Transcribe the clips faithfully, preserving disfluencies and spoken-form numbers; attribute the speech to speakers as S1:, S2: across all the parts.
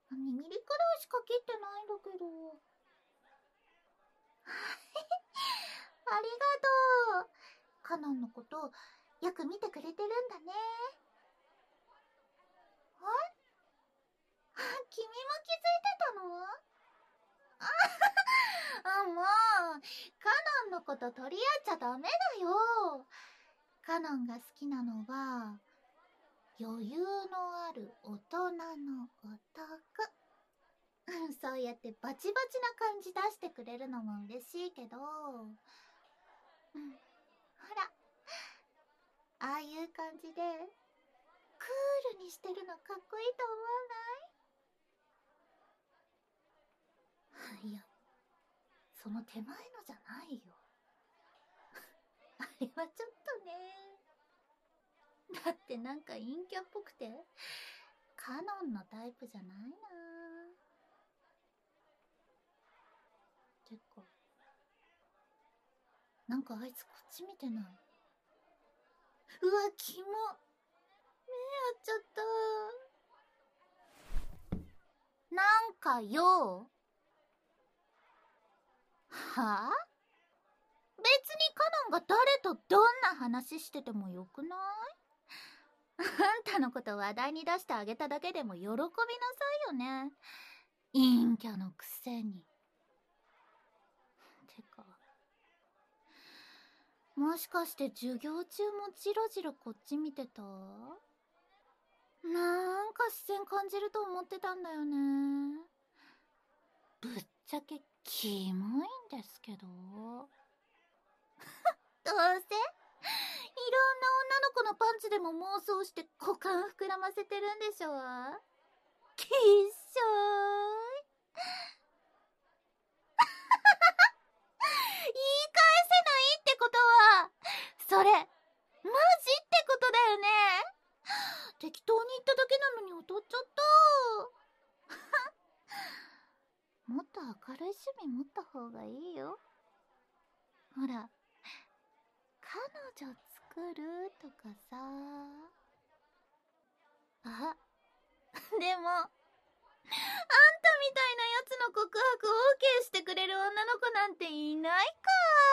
S1: にミリくらいしか切ってないんだけど。ありがとう。カノンのことよく見てくれてるんだね。あ、君も気づいてたの？あ、もう、カノンのこと取り合っちゃダメだよ。カノンが好きなのは、余裕のある大人の男。そうやってバチバチな感じ出してくれるのも嬉しいけど、うん、ほら、ああいう感じでクールにしてるのかっこいいと思わない？いや、その手前のじゃないよ。あれはちょっとね。だってなんか陰キャっぽくてカノンのタイプじゃないな。てか、なんかあいつこっち見てない？うわ、キモ。目合っちゃった。なんかよ。はぁ？別にカノンが誰とどんな話しててもよくない？あんたのこと話題に出してあげただけでも喜びなさいよね。陰キャのくせに。てか、もしかして授業中もジロジロこっち見てた？なんか視線感じると思ってたんだよね。ぶっちゃけキモいんですけど。どうせいろんな女の子のパンチでも妄想して股間膨らませてるんでしょ？きっしょーい。言い返せないってことは、それ、マジってことだよね。適当に言っただけなのに劣っちゃった。もっと明るい趣味持った方がいいよ。ほら、彼女作るとかさ。あ、でも、あんたみたいなやつの告白を OK してくれる女の子なんていないか。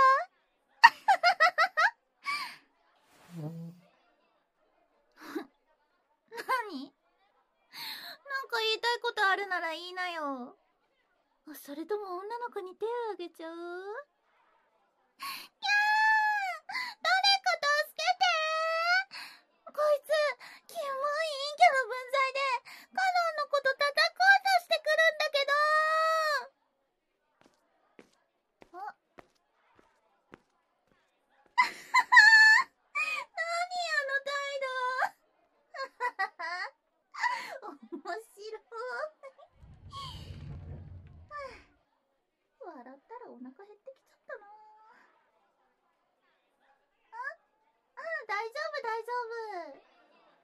S1: 何？なんか言いたいことあるなら言いなよ。それとも女の子に手をあげちゃう？キャー！誰か助けてー！こいつ、キモい陰キャの分際で、カノンのこと叩こうとしてくるんだけどー。あ何あの態度。面白い。笑ったらお腹減ってきちゃったな。あ、あ、大丈夫大丈夫。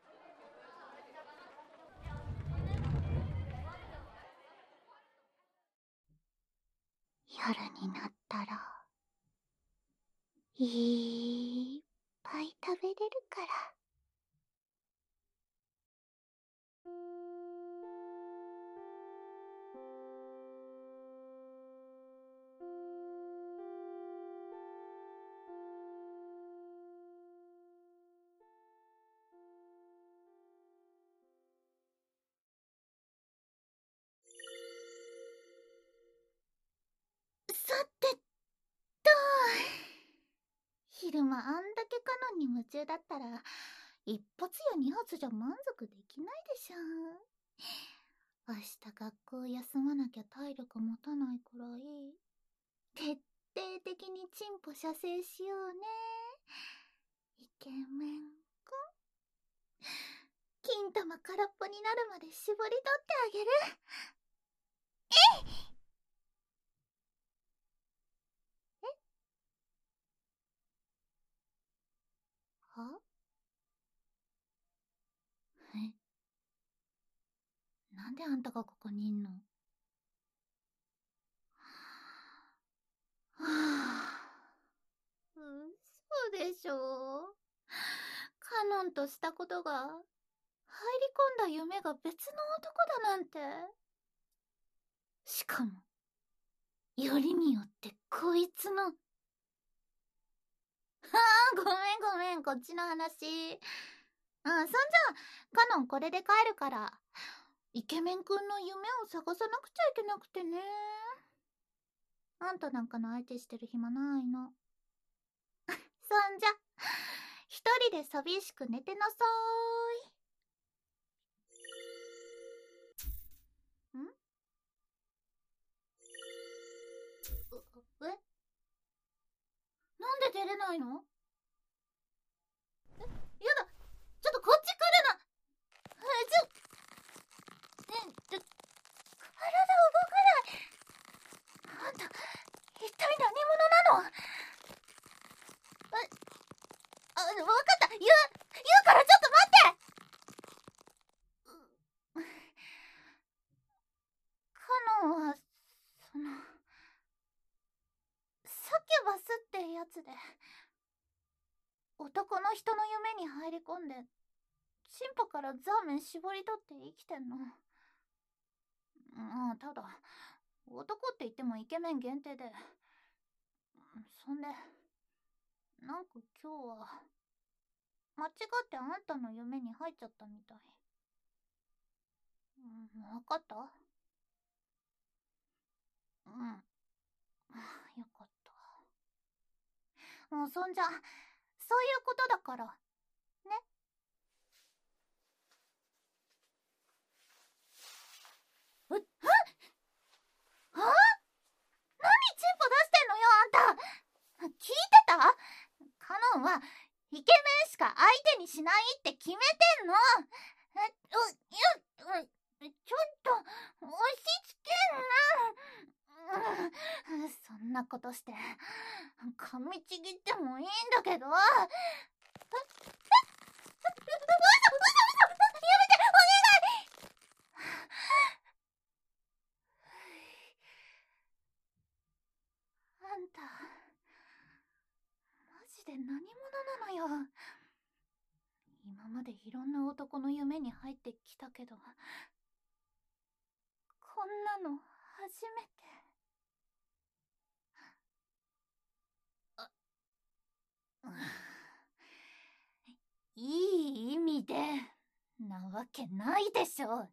S1: 夜になったらいっぱい食べれるから。さてと、昼間あんだけカノンに夢中だったら一発や二発じゃ満足できないでしょ。明日学校休まなきゃ体力持たないくらい徹底的にチンポ射精しようね、イケメンくん。金玉空っぽになるまで絞り取ってあげる。えい！え？は？え？なんであんたがここにいんの？はぁ、嘘でしょ。カノンとしたことが入り込んだ夢が別の男だなんて。 しかも、よりによってこいつの。はあ、ごめんごめん、こっちの話。あ、そんじゃ、カノンこれで帰るから、イケメンくんの夢を探さなくちゃいけなくてね。あんたなんかの相手してる暇ないの。そんじゃ、一人で寂しく寝てなさーい。ん？え？なんで出れないの？え、やだ、ちょっとこっち来るな。え、ちょ、え、ちょ、体動かない。あんた、一体何者なの？え、あ、わかった、言う、言うからちょっと待って。カノンは、その、サキュバスってやつで、男の人の夢に入り込んで、チンポからザーメン絞り取って生きてんの。まあ、ただ、男って言ってもイケメン限定で。そんで、なんか今日は、間違ってあんたの夢に入っちゃったみたい。うん、わかった？うん。よかった。もうそんじゃ、そういうことだから、ね。うっ、はっはぁ？何チンポ出してんのよ、あんた。聞いてた？カノンは、イケメンしか相手にしないって決めてんの。え、う、いや、う、ちょっと、押し付けんな。うん、そんなことして、噛みちぎってもいいんだけど。え、え、嘘、嘘、嘘、やめて、お願い。あんた、マジで何者なのよ。今までいろんな男の夢に入ってきたけど、こんなの初めて。あ、いい意味でなわけないでしょ。学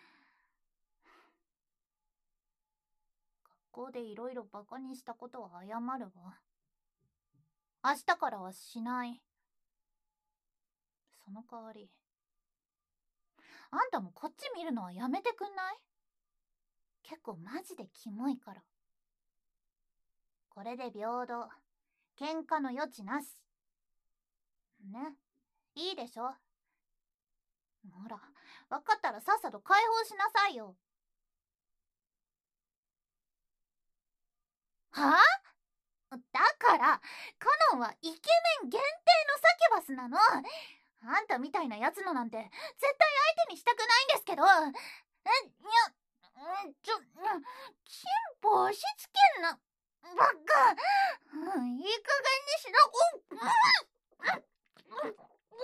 S1: 校でいろいろバカにしたことは謝るわ。明日からはしない。その代わり、あんたもこっち見るのはやめてくんない？結構マジでキモいから。これで平等。喧嘩の余地なし。ね。いいでしょ？ほら、わかったらさっさと解放しなさいよ。はぁ？だから、カノンはイケメン限定のサキュバスなの。あんたみたいなやつのなんて絶対相手にしたくないんですけど。え、いや、うん、ちょ、うん、チンポ押し付けんな。ばっか。うん、いい加減にしろ。うん、うん、うん、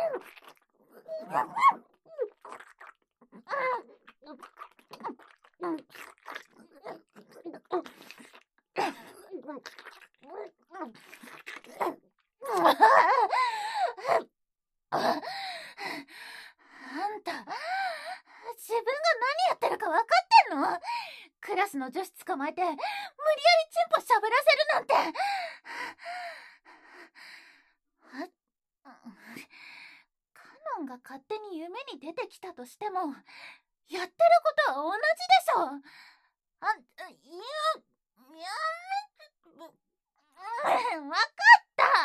S1: うん、うん、うん、あんた、自分が何やってるか分かってんの？クラスの女子捕まえて、無理やりチンポしゃぶらせるなんて。カノンが勝手に夢に出てきたとしても、やってることは同じでしょ。あん、いや、やめて、わかった。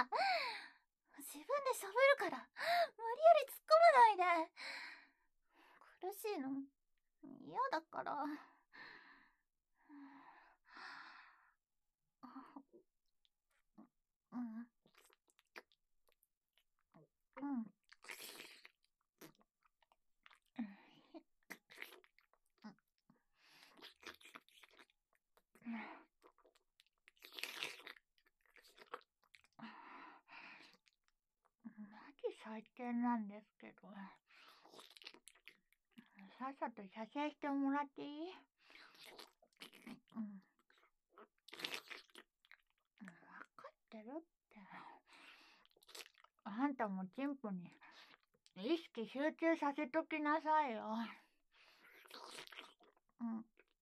S1: 自分でしゃべるから、無理やり突っ込まないで。苦しいの嫌だから。うん。うん。マジ最低なんですけど。さっさと写真してもらっていい？ うん。分かってるって。あんたもチンポに意識集中させときなさいよ。うん。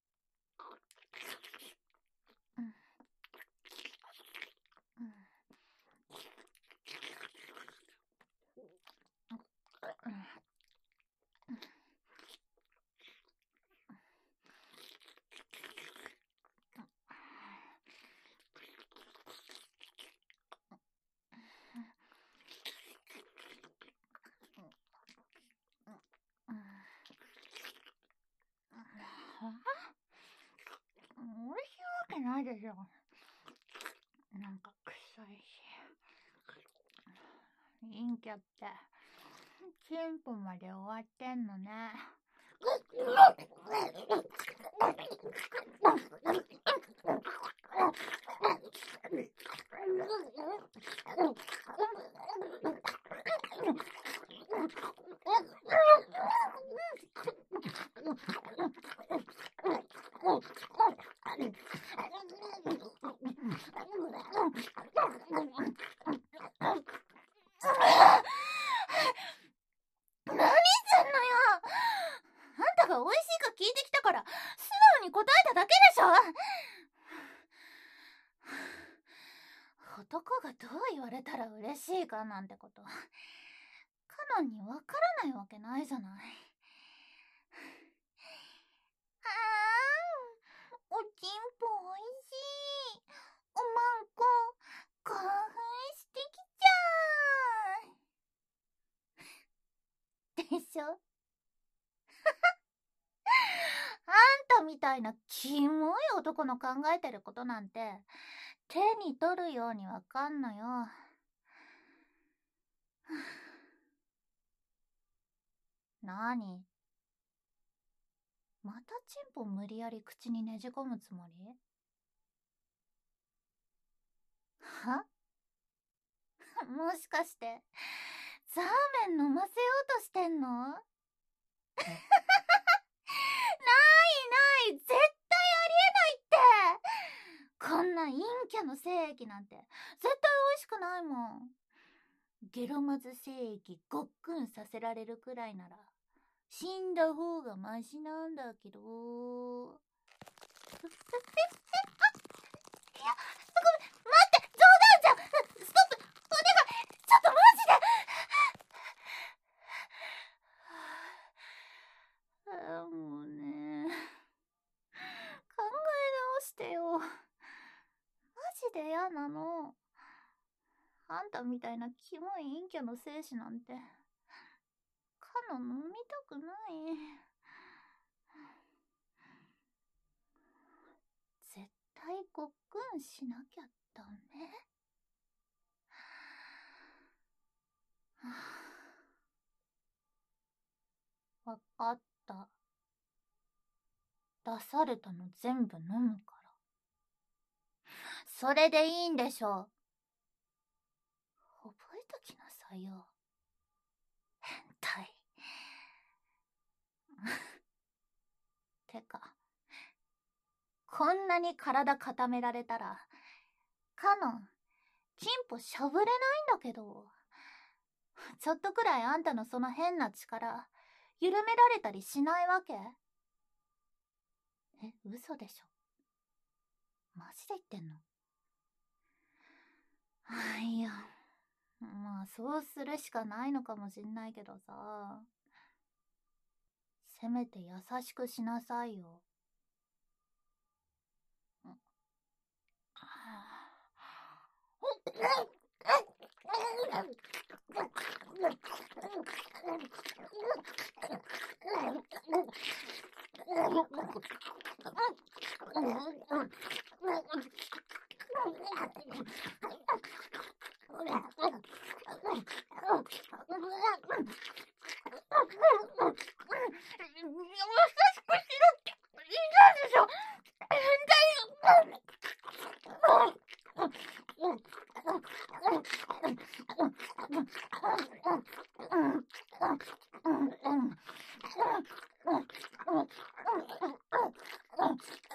S1: うん。うん。美味しいわけないでしょ。なんか臭いし。陰キャってチンポまで終わってんのね。何すんのよ。あんたが美味しいか聞いてきたから素直に答えただけでしょ。男がどう言われたら嬉しいかなんてことカノンにわからないわけないじゃない。あーん、おちんぽおいしい。おまんこ興奮してきちゃうでしょ。あんたみたいなキモい男の考えてることなんて手に取るようにわかんのよ。なに、またチンポ無理やり口にねじ込むつもり？はもしかしてザーメン飲ませようとしてんの？ないない、絶対ありえないって。こんな陰キャの精液なんて絶対美味しくないもん。ゲロまず精液ごっくんさせられるくらいなら死んだ方がマシなんだけど。いや、ごめん、待って、冗談じゃん。ストップ、お願い、ちょっとマジで。ああ、もうね、考え直してよ。マジで嫌なの。あんたみたいなキモい陰キャの精子なんてカノン飲みたくない。絶対ごっくんしなきゃダメ。わかった。出されたの全部飲むから。それでいいんでしょ。覚えときなさいよ、変態。てか、こんなに体固められたらカノンチンポしゃぶれないんだけど。ちょっとくらいあんたのその変な力緩められたりしないわけ？え、嘘でしょ。マジで言ってんの？あ、いや、まあそうするしかないのかもしんないけどさ、せめて優しくしなさいよ。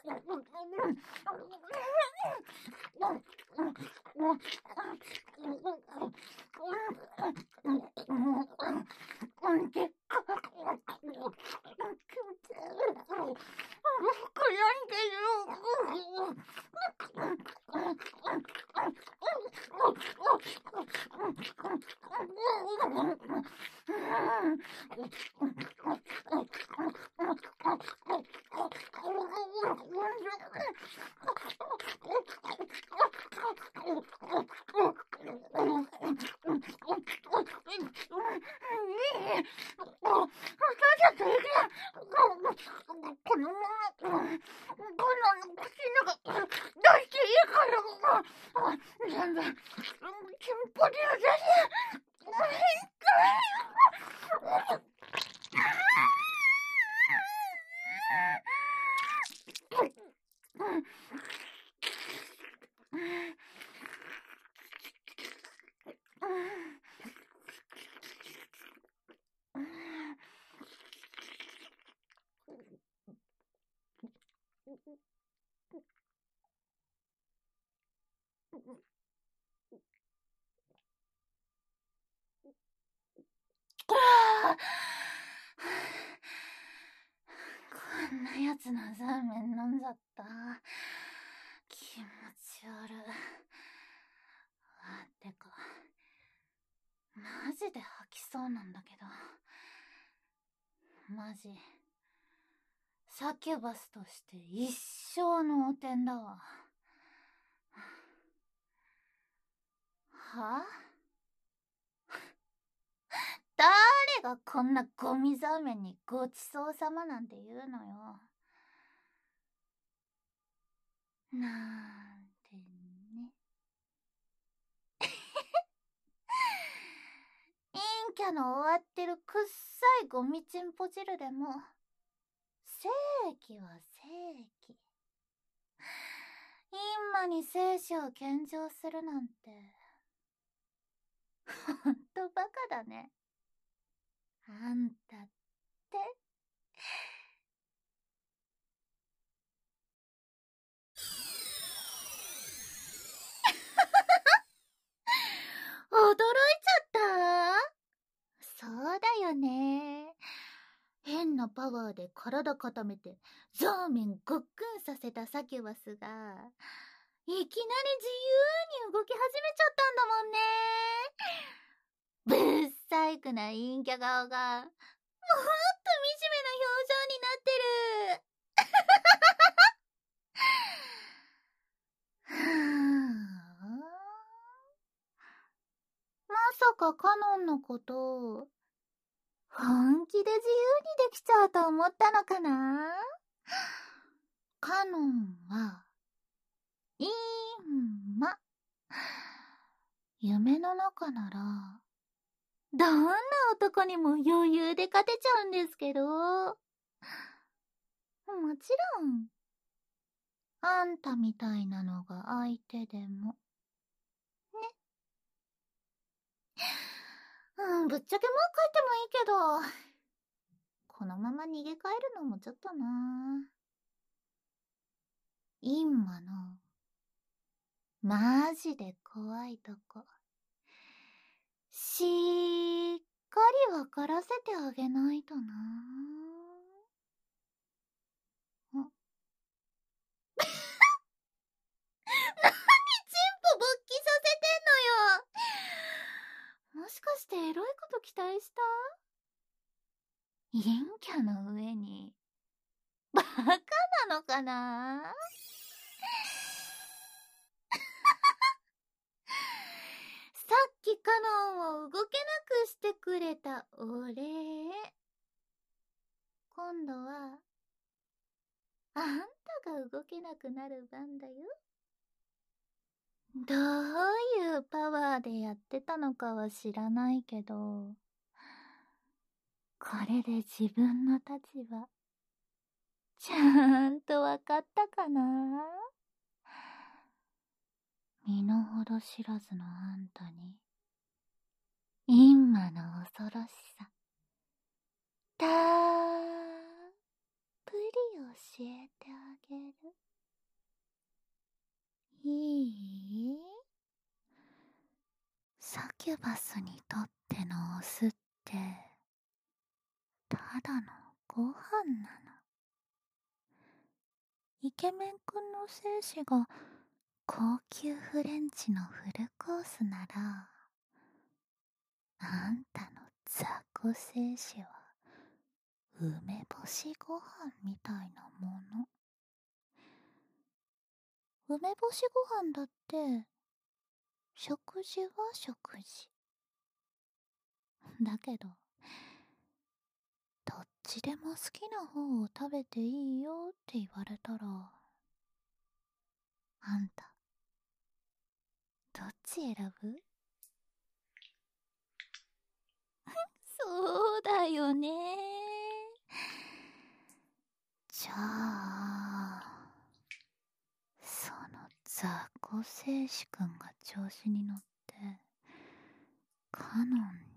S1: こんなやつのザーメン飲んじゃった。気持ち悪い。あ、てか、マジで吐きそうなんだけど。マジ、サキュバスとして一生の汚点だわ。は？誰がこんなゴミザーメンにごちそうさまなんて言うのよ。なんてね。陰キャの終わってるくっさいゴミチンポ汁でも正義は正義。今に生死を献上するなんてほんとバカだね。あんたって驚いちゃった。そうだよね。変なパワーで体固めてザーメンごっくんさせたサキュバスがいきなり自由に動き始めちゃったんだもんね。ぶっさいくな陰キャ顔がもっと惨めな表情になってる。はぁまさかカノンのこと本気で自由にできちゃうと思ったのかな。カノンは今夢の中ならどんな男にも余裕で勝てちゃうんですけど、もちろんあんたみたいなのが相手でもね。うん、ぶっちゃけもう帰ってもいいけど、このまま逃げ帰るのもちょっとな。今のマジで怖いとこしっかりわからせてあげないとな。ん何チンポ勃起させてんのよ。もしかしてエロいこと期待した？陰キャの上にバカなのかな。さっきカノンを動けなくしてくれたお礼。今度はあんたが動けなくなる番だよ。どういうパワーでやってたのかは知らないけど、これで自分の立場ちゃんとわかったかな。身の程知らずのあんたに今の恐ろしさたっぷりり教えてあげる。いい？サキュバスにとってのオスって、ただのご飯なの。イケメンくんの精子が高級フレンチのフルコースなら、あんたの雑魚精子は梅干しご飯みたいなもの。梅干しご飯だって食事は食事だけど、どっちでも好きな方を食べていいよって言われたら、あんたどっち選ぶ？そうだよね。じゃあ、その雑魚精子くんが調子に乗ってカノンに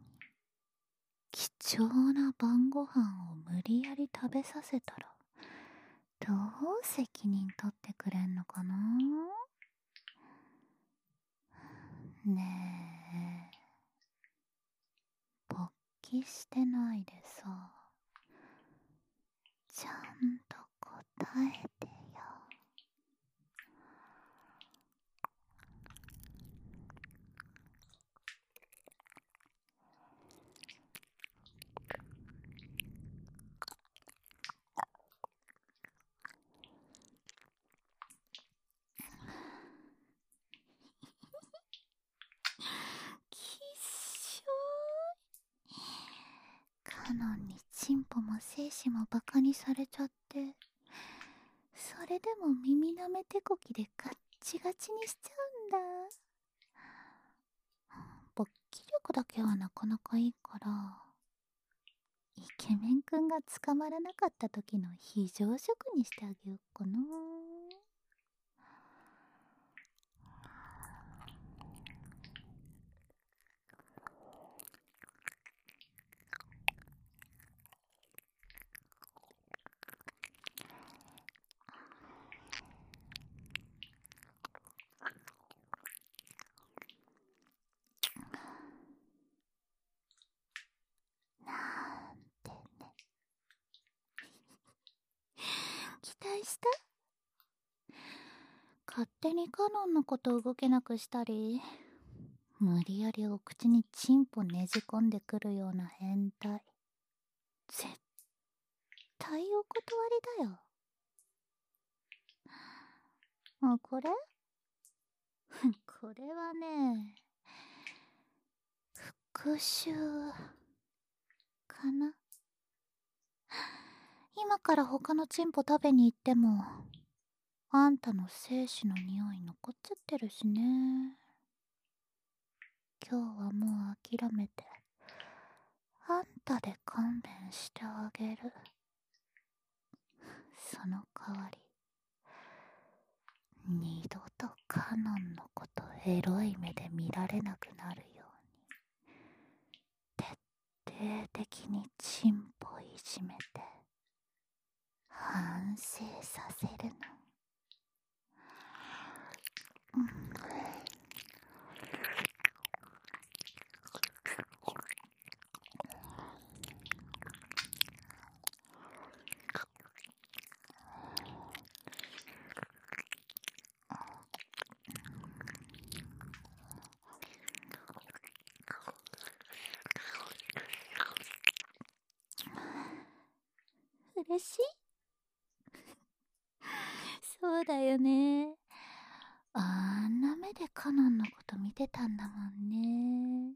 S1: 貴重な晩ご飯を無理やり食べさせたら、どう責任取ってくれんのかな？ねえ、勃起してないでさ、ちゃんと答えてよ。きっしょい。カノンにチンポも精子もバカにされちゃって、それでも耳なめ手こきでガッチガチにしちゃうんだ。勃起力だけはなかなかいいから、イケメンくんが捕まらなかった時の非常食にしてあげよっかな。なんてね。期待した？勝手にカノンのこと動けなくしたり、無理やりお口にチンポねじ込んでくるような変態、絶対お断りだよ。あ、これこれはね、復讐かな。今から他のチンポ食べに行っても、あんたの精子の匂い残っちゃってるしね。今日はもう諦めて、あんたで勘弁してあげる。その代わり、二度とカノンのことエロい目で見られなくなるように、徹底的にチンポいじめて、反省させるの。うん、嬉しい？そうだよね。あんな目でカノンのこと見てたんだもんね。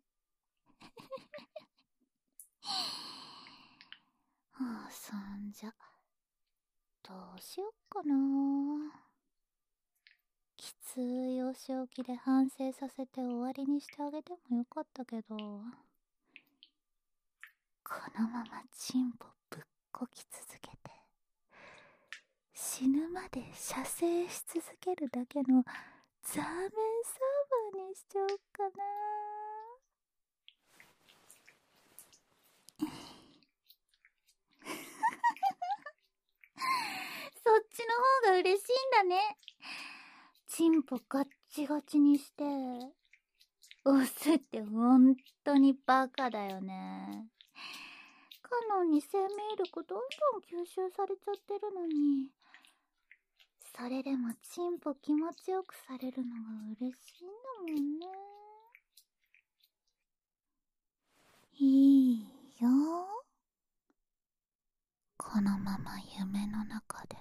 S1: はあ、そんじゃどうしよっかな。きついお仕置きで反省させて終わりにしてあげてもよかったけど、このままチンポぶっこき続けて死ぬまで射精し続けるだけのザーメンサーバーにしちゃおうかな。 そっちの方が嬉しいんだね。チンポガッチガチにして。オスってほんとにバカだよね。カノンに生命力どんどん吸収されちゃってるのに、それでもチンポ気持ちよくされるのが嬉しいんだもんね。いいよ。このまま夢の中で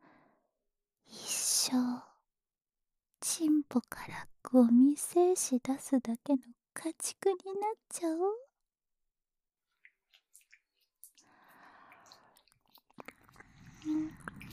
S1: 一生チンポからゴミ精子出すだけの家畜になっちゃおう。うん、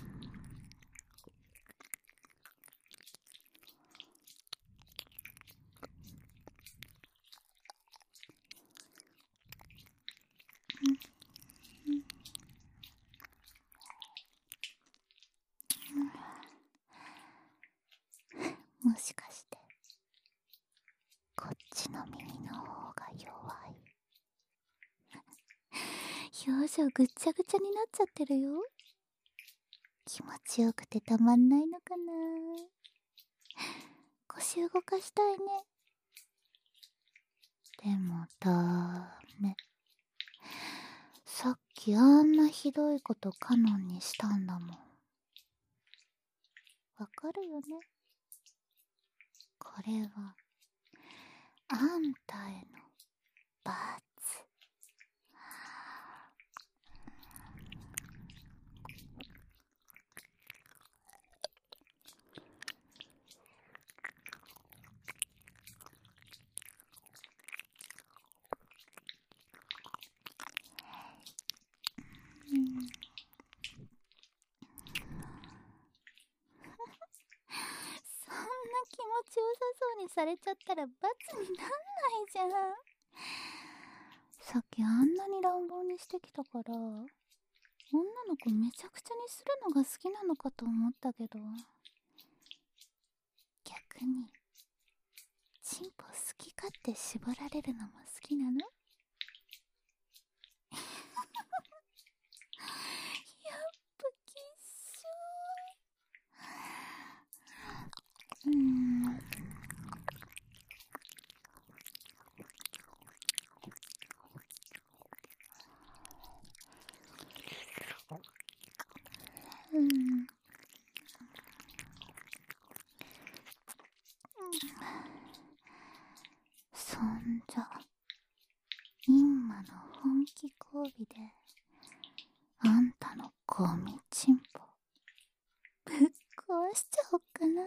S1: もしかしてこっちの耳の方が弱い。表情ぐっちゃぐちゃになっちゃってるよ。気持ちよくてたまんないのかな。腰動かしたいね。でもダメ。さっきあんなひどいことカノンにしたんだもん。わかるよね。これはあんたへの罰。うん、そんな気持ちよさそうにされちゃったら罰になんないじゃん。さっきあんなに乱暴にしてきたから、女の子めちゃくちゃにするのが好きなのかと思ったけど、逆にチンポ好き勝手絞られるのも好きなの？やっぱきっしょ。うーん。うん。そんじゃ、インマの本気交尾で、あんたのゴミチンポ、ぶっ壊しちゃおっかな。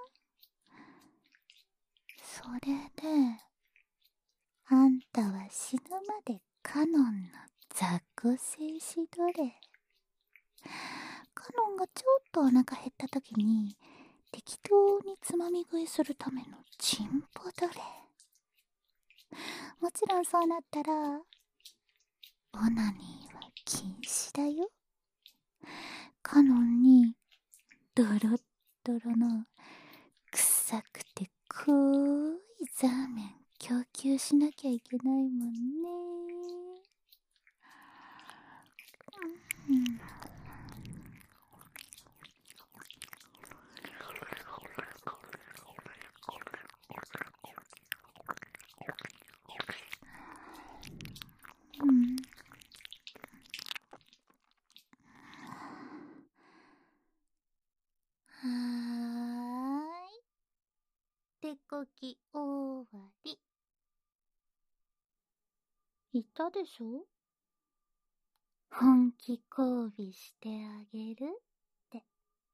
S1: それで、あんたは死ぬまでカノンの雑魚静止奴隷。カノンがちょっとお腹減った時に、適当につまみ食いするためのチンポ奴隷。もちろんそうなったら、オナニーは禁止だよ。カノンにドロッドロの臭くて濃いザーメン供給しなきゃいけないもんね。うん、うん、はーい。手こき終わり。言ったでしょ？本気交尾してあげるって。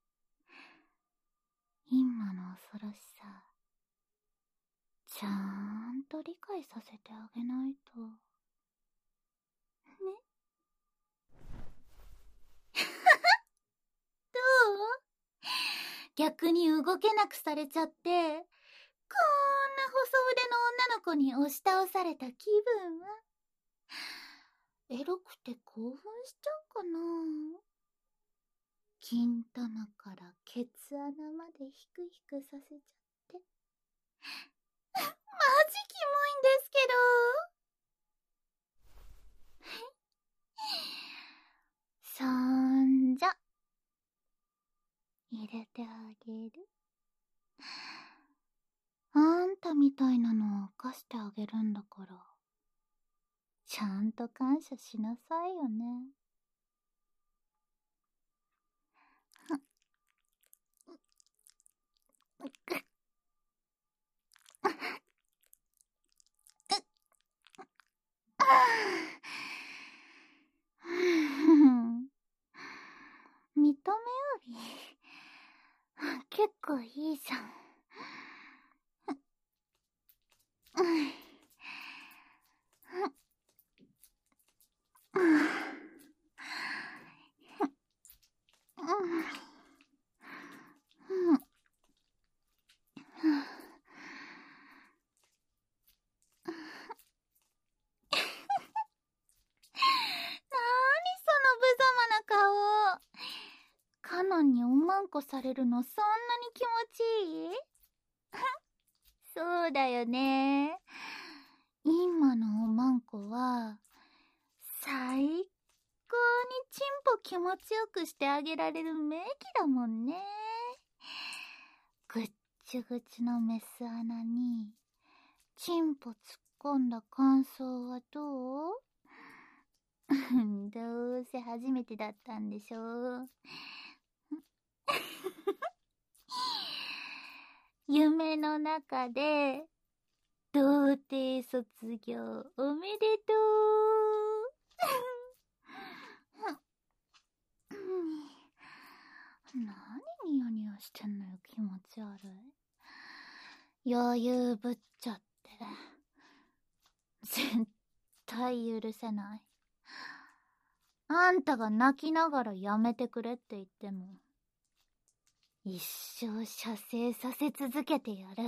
S1: 今の恐ろしさ、ちゃんと理解させてあげないと。ね。どう？逆に動けなくされちゃって、こんな細腕の女の子に押し倒された気分は。エロくて興奮しちゃうかな。金玉からケツ穴までヒクヒクさせちゃって。マジキモいんですけど。そんじゃ、 入れてあげる。あんたみたいなのを犯してあげるんだから、ちゃんと感謝しなさいよね。見た目より結構いいじゃん。カノンにおまんこされるのそんなに気持ちいい？そうだよね。今のおまんこは最高にチンポ気持ちよくしてあげられる名器だもんね。ぐっちゅぐちゅのメス穴にチンポ突っ込んだ感想はどう？どうせ初めてだったんでしょ。夢の中で童貞卒業おめでとう。何ニヤニヤしてんのよ、気持ち悪い。余裕ぶっちゃって絶対許せない。あんたが泣きながらやめてくれって言っても一生射精させ続けてやる。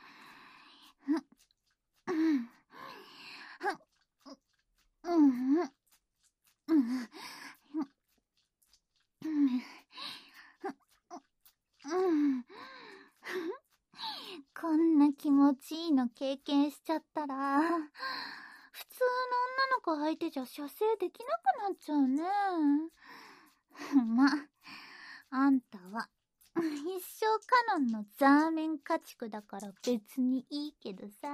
S1: こんな気持ちいいの経験しちゃったら普通の女の子相手じゃ射精できなくなっちゃうね。ま、あんたは一生カノンのザーメン家畜だから別にいいけどさ。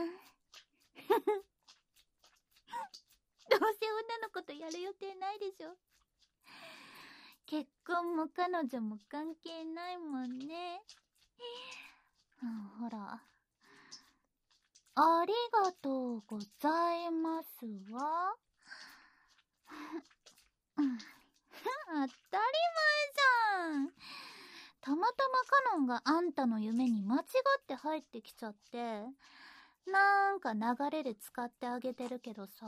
S1: どうせ女の子とやる予定ないでしょ。結婚も彼女も関係ないもんね。ほら、ありがとうございますわ。当たり前じゃん。たまたまカノンがあんたの夢に間違って入ってきちゃってなんか流れで使ってあげてるけどさ、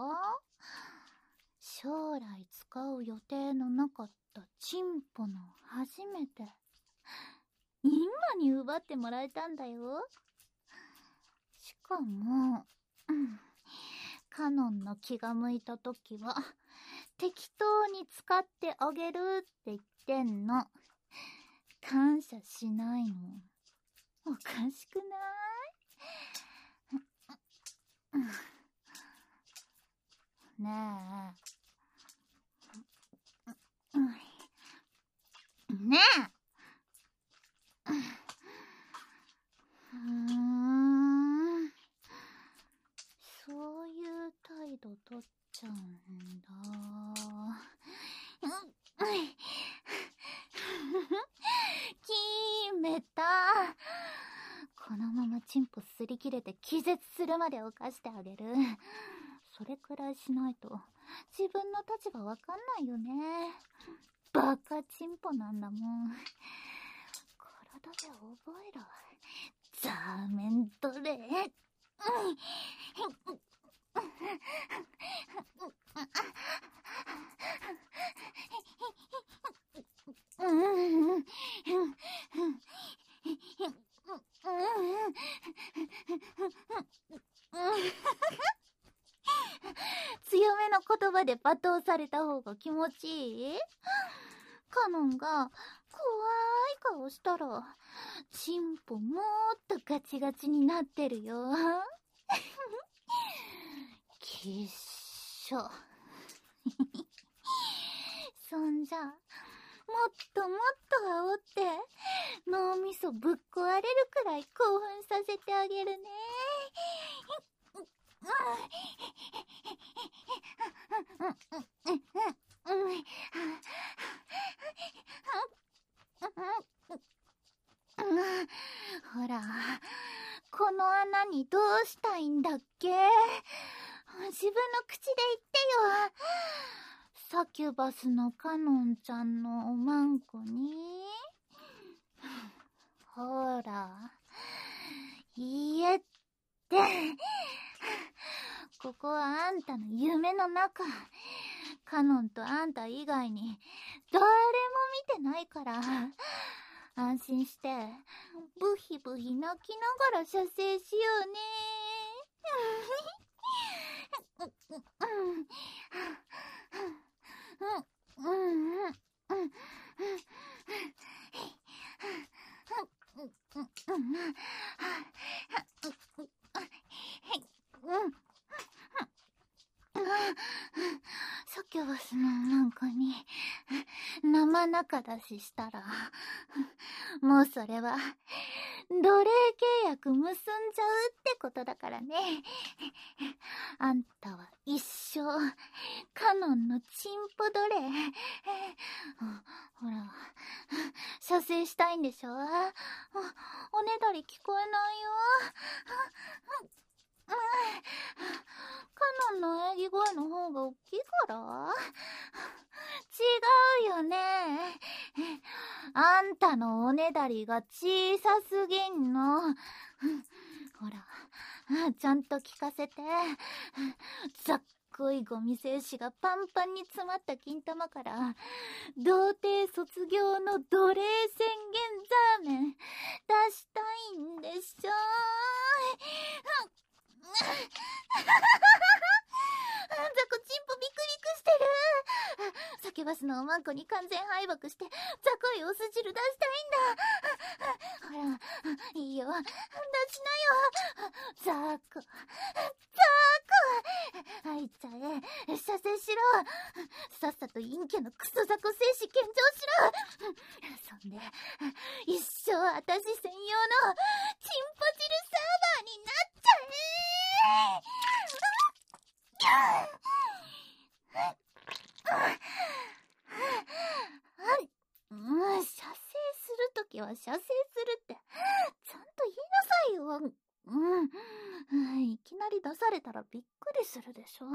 S1: 将来使う予定のなかったチンポの初めて今に奪ってもらえたんだよ。しかも、うん、カノンの気が向いた時は適当に使ってあげるって言ってんの。感謝しないのおかしくない？ねえ。ねえ。うーん。そういう態度取っちゃうんだ。決めた。このままチンポすり切れて気絶するまで犯してあげる。それくらいしないと自分の立場わかんないよね。バカチンポなんだもん。体で覚えろ。ザーメン奴隷。強めの言葉で罵倒された方が気持ちいい？カノンが怖い顔したらチンポもっとガチガチになってるよ。きっしょ。そんじゃもっともっと煽って、脳みそぶっ壊れるくらい興奮させてあげるね。ほら、この穴にどうしたいんだっけ？自分の口で言ってよ。サキュバスのカノンちゃんのおまんこに。ほら、いいえって。ここはあんたの夢の中。カノンとあんた以外に誰も見てないから。安心して、ブヒブヒ泣きながら射精しようね。サキュバスのなんかに生中出ししたら、もうそれは奴隷契約結んじゃうってことだからね。あんたは一生カノンのチンポ奴隷。ほら、射精したいんでしょ？おねだり聞こえないよ。カノンの喘ぎ声の方が大きいから？違うよね。あんたのおねだりが小さすぎんの。ほら、ちゃんと聞かせて。ざっこいゴミ精子がパンパンに詰まった金玉から、童貞卒業の奴隷宣言ザーメン出したいんでしょ？ザコチンポビクビクしてる。サキュバスのおまんこに完全敗北してザコいお酢汁出したいんだ。ほら、いいよ、出しなよ。ザコザコ、あいちゃえ、射精しろ。さっさと陰キャのクソザコ精子献上しろ。そんで一生あたし専用のチンポ汁サーバーになっちゃえ。うん、射精するときは射精するってちゃんと言いなさいよ。うん、いきなり出されたらびっくりするでしょ。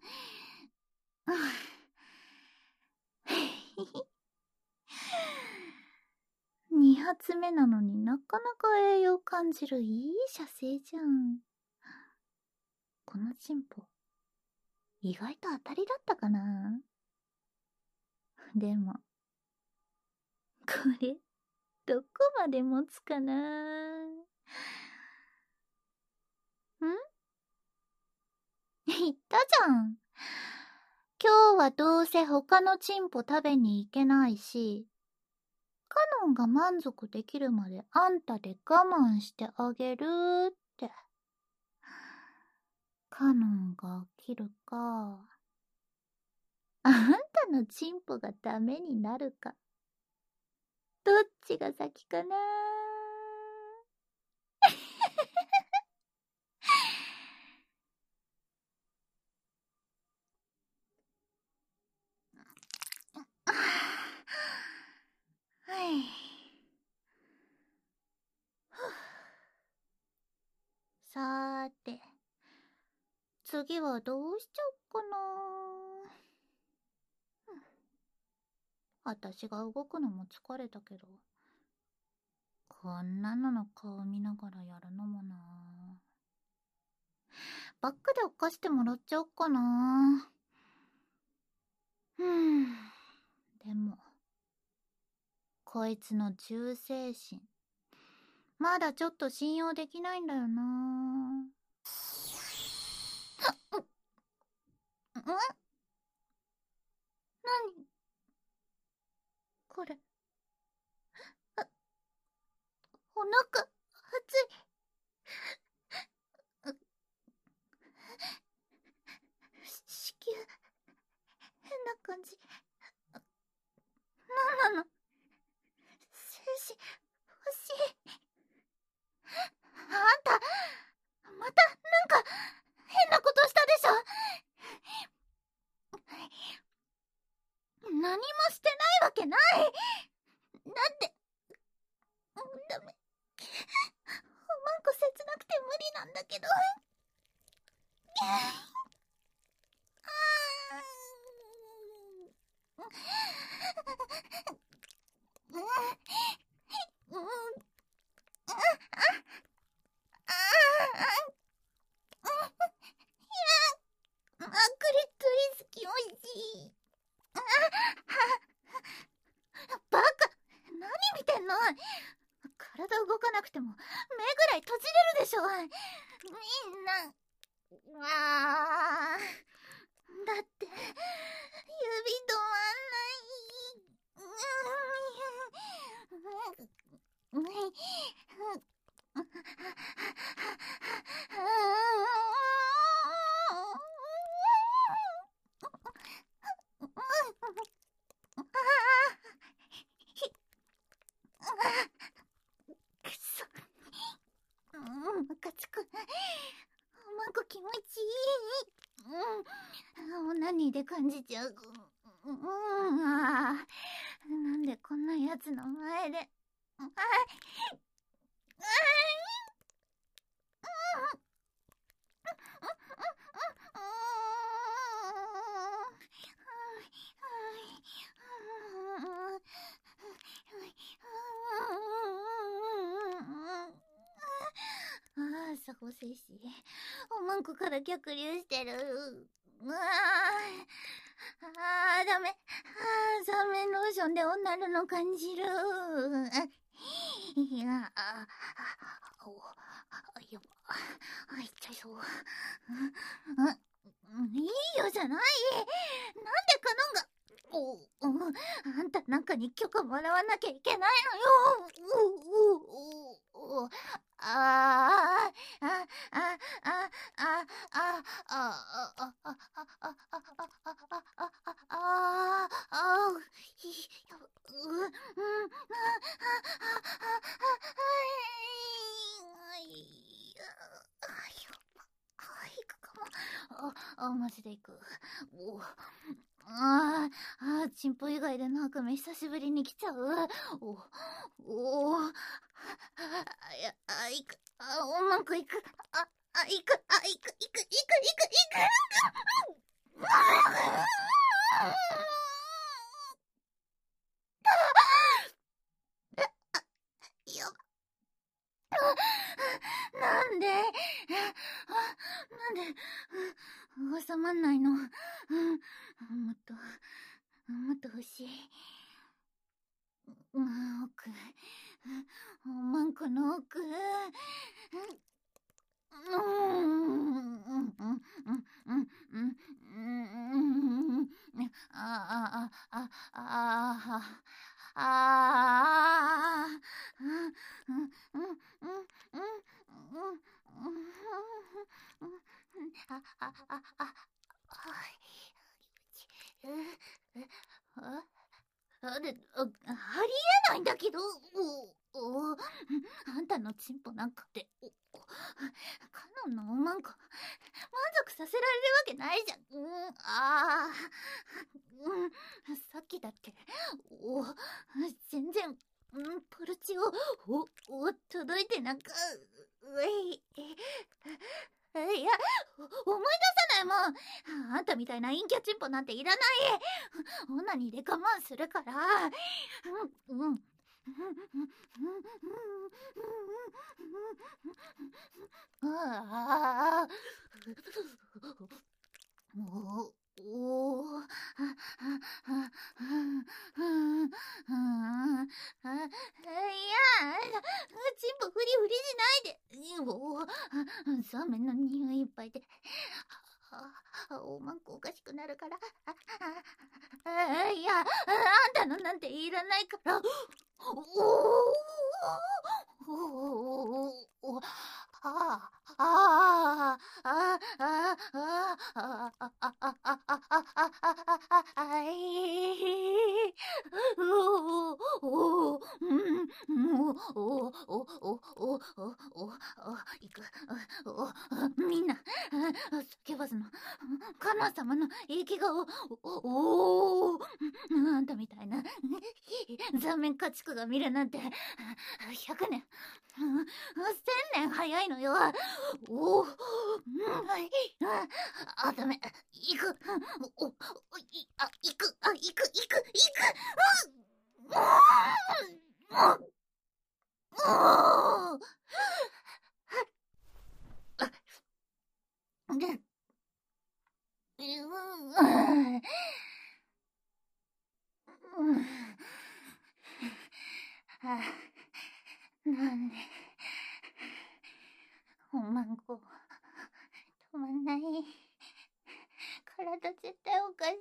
S1: 二発目なのになかなか栄養感じるいい射精じゃん。このチンポ意外と当たりだったかな。でもこれどこまで持つかな。ん？言ったじゃん。今日はどうせ他のチンポ食べに行けないし、カノンが満足できるまであんたで我慢してあげるって。カノンが飽きるか、あんたのチンポがダメになるか、どっちが先かな。はい。さーて、次はどうしちゃおっかな。あたしが動くのも疲れたけど、こんなのの顔見ながらやるのもな。バックで起こしてもらっちゃおっかな。うーん、でもこいつの忠誠心まだちょっと信用できないんだよな。ん？何これ。あ、お腹熱い。子宮変な感じ。なんなの？ なんだけど。あ、クリトリス気持ちいい。バカ、何見てんの。体動かなくても目ぐらい閉じれるでしょ。みんな。あー、だって指止まんない。くそ、ムカつく。おまんこ気持ちいい。うん、オナニーで感じちゃう。うん、あー、なんでこんなやつの前で。あ、ああ、サゴ精子、おまんこから逆流してる。うわあ、ああ、ダメ。ああ、三面ローションで女るの感じる。いや、あ、あ、お、あ、やば、あ、いっちゃいそう。あ、いいよじゃない。なんでカノンが、お、お、あんたなんかに許可もらわなきゃいけないのよ。お、お、お、ああ、あ、あ、あ、あ、あ、あ、あ、あ、あ、あ、あ、あ、あ、あ、あ、あ、あ、あ、ひ、う、うん、あ、あ、あ、あ、いや、あ、いくかも。あ、あ、マジでいく。お、ああ、チンポ以外での悪夢久しぶりに来ちゃう。お、お、あ、いや、あ、いく、あ、おまんこいく。あ、あ、いく、あ、いく、いく、いく、いく、いく。やば。なんで、なんで、収まんないの。もっと、もっと欲しい。奥、おまんこの奥。うん、うん、うん、うん、うん、うん、あ、あ、あ、あ、あ、あ、あ、うん、うん、うん、うん、うん、うん、あ、あ、あ、あ、あ、あれ、あ、ありえないんだけど、お、お、あんたのチンポなんかで、お、カノンのおまんこ、満足させられるわけないじゃん。うん、ああ、うん、さっきだって、お、全然、うん、ポルチを、お、お、届いてなんか、うい、いや、思い出さないもん。あんたみたいな陰キャチンポなんていらない。オナニーで我慢するから。うん、うん。ああ、おお、お、あ、あ、あ、あ、あ、いや、チンポフリフリしないで。お、サーメンの匂いいっぱいで。あ、おまんこおかしくなるから。あ、あ、いや、あんたのなんていらないから。おお、おお、ああ、ああ、ああ、ああ、ああ、ああ、ああ、ああ、ああ、い、おお、うん、おお、おお、おお、お、いく、お、みんな、叫ばずの、カノン様の生き顔、おお、あんたみたいな、 残面家畜が見るなんてひゃくねんせんねん早いのよ。おお、あ、ダメ、行く、お、い、あ、行く、あ、行く、行く、行く、で、なんでおまんこ止まんない。体絶対おかしい。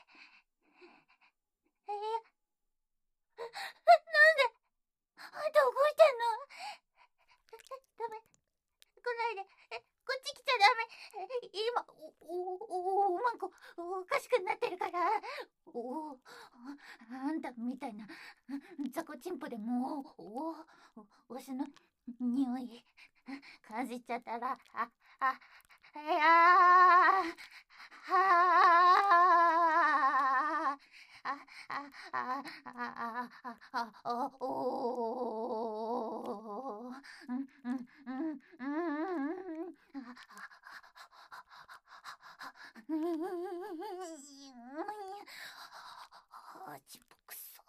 S1: え、なんであんた動いてんの？ダメ、来ないで、え、こっち来ちゃダメ。今おおおおまんこおかしくなってるから。おお、あんたみたいな雑魚チンポでもおお推しの匂い感じちゃったら、ああいやーはーあ、あ、あ、あ、あ、あ、あ、おー、うん、うん、うん、うん、うん、ちんぽくそ。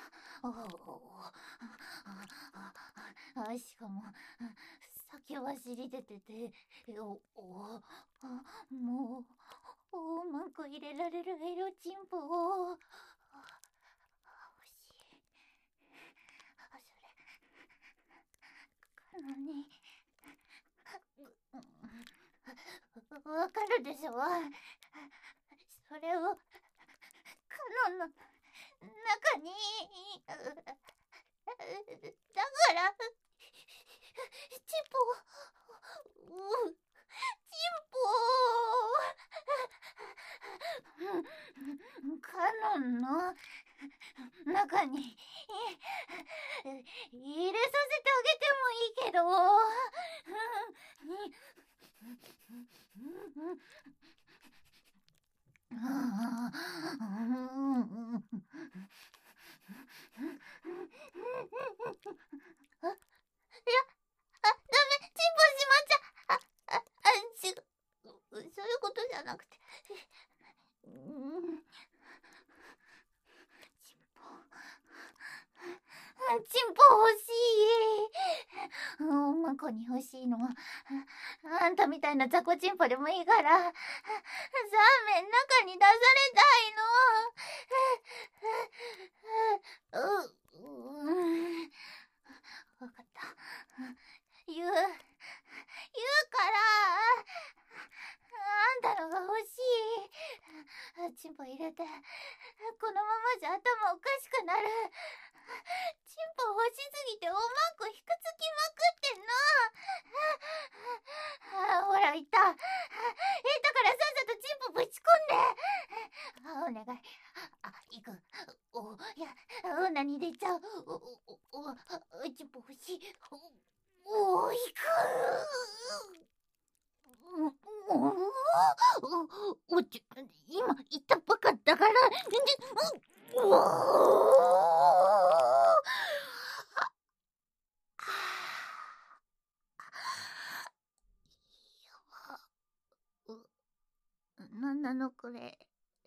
S1: あ、しかも、先走り出てて、お、お、もう、おまんこ入れられるエロチンポを。欲しい。それ、かのに、わかるでしょ？それを、カノンの中に、だから、チンポ、チンポ、カノンの中に入れさせてあげてもいいけど、いや、あ、ダメ、チンポしまっちゃ、あ、あ、あ、違う、そういうことじゃなくて、うん、チンポ、チンポ欲しい。おまんこに欲しいのは、あんたみたいな雑魚チンポでもいいから、ザーメン中に出されたいの。う、うん、わかった。言う、言うから、あんたのが欲しい。チンポ入れて、このままじゃ頭おかしくなる。チンポ欲しすぎておまんこひくつきまくってんの。あ、ほら、いた。え、だからさっさとチンポぶち込んで。あ、お願い。あ、行く。お、いや、何出ちゃう。お、お、お、チンポ欲しい。お、お、行く。お、お、ちょ、今言ったばかだから、で、う、おー、なんなのこれ。